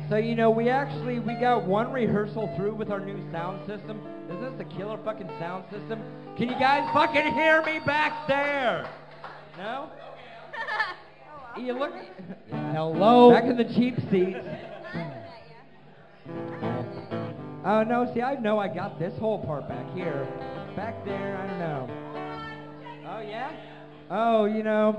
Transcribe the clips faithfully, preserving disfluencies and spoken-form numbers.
So, you know, we actually, we got one rehearsal through with our new sound system. Isn't this a killer fucking sound system? Can you guys fucking hear me back there? No? You look... Yeah. Hello? Back in the cheap seats. Oh, no, see, I know I got this whole part back here. Back there, I don't know. Oh, yeah? Oh, you know...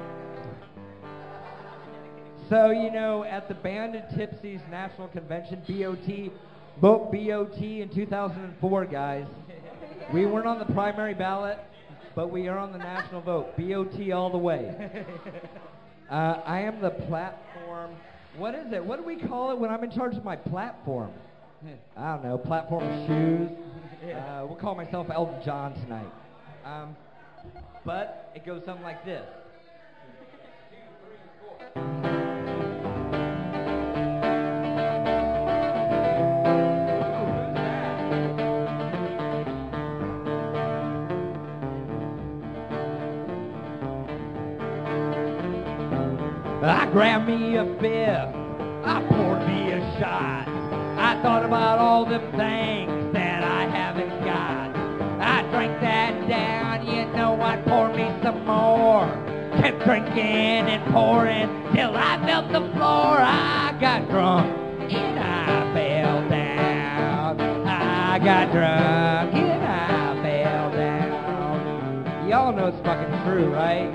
So, you know, at the Band and Tipsy's National Convention, B O T, vote B O T in two thousand four, guys. We weren't on the primary ballot, but we are on the national vote. B O T all the way. Uh, I am the platform. What is it? What do we call it when I'm in charge of my platform? I don't know. Platform of shoes. Uh, we'll call myself Elton John tonight. Um, but it goes something like this. I grabbed me a fifth, I poured me a shot. I thought about all them things that I haven't got. I drank that down, you know I'd pour me some more. Kept drinking and pouring till I felt the floor. I got drunk and I fell down. I got drunk and I fell down. Y'all know it's fucking true, right?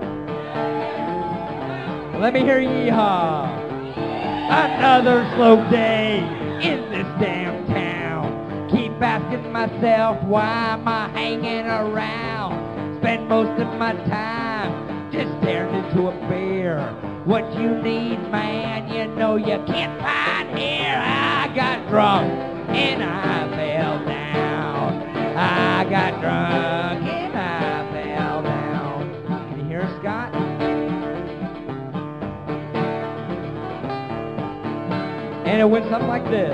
Let me hear yeehaw. Another slow day in this damn town. Keep asking myself, why am I hanging around? Spend most of my time just staring into a beer. What you need, man, you know you can't find here. I got drunk and I fell down. I got drunk and I fell down. Can you hear us, Scott? And it went something like this.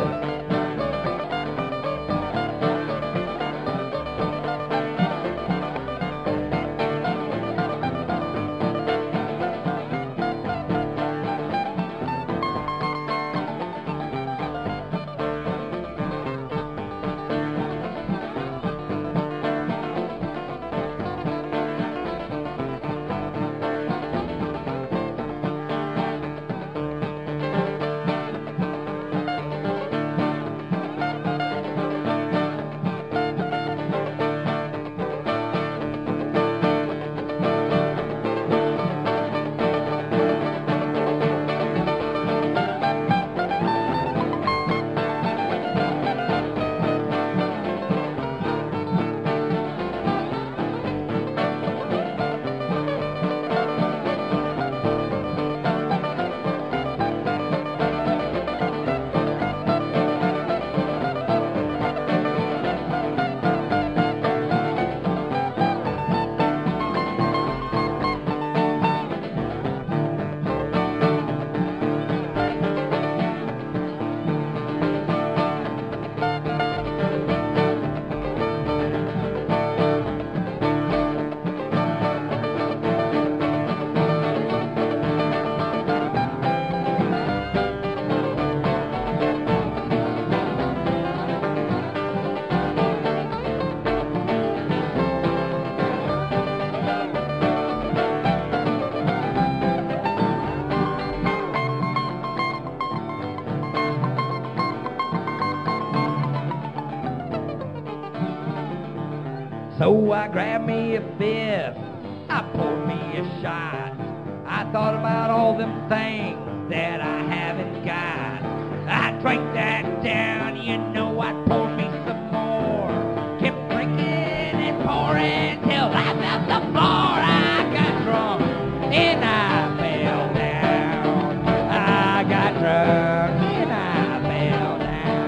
So I grabbed me a fifth, I poured me a shot. I thought about all them things that I haven't got. I drank that down, you know I'd pour me some more. Kept drinking and pouring till I felt the floor. I got drunk and I fell down. I got drunk and I fell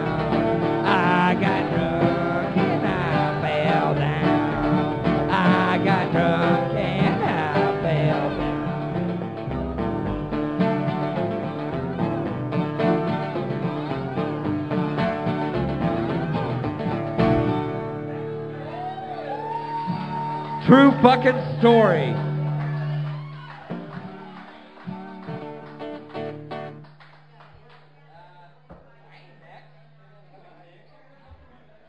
down. I got drunk and I fell down. I got drunk and I fell down. True fucking story.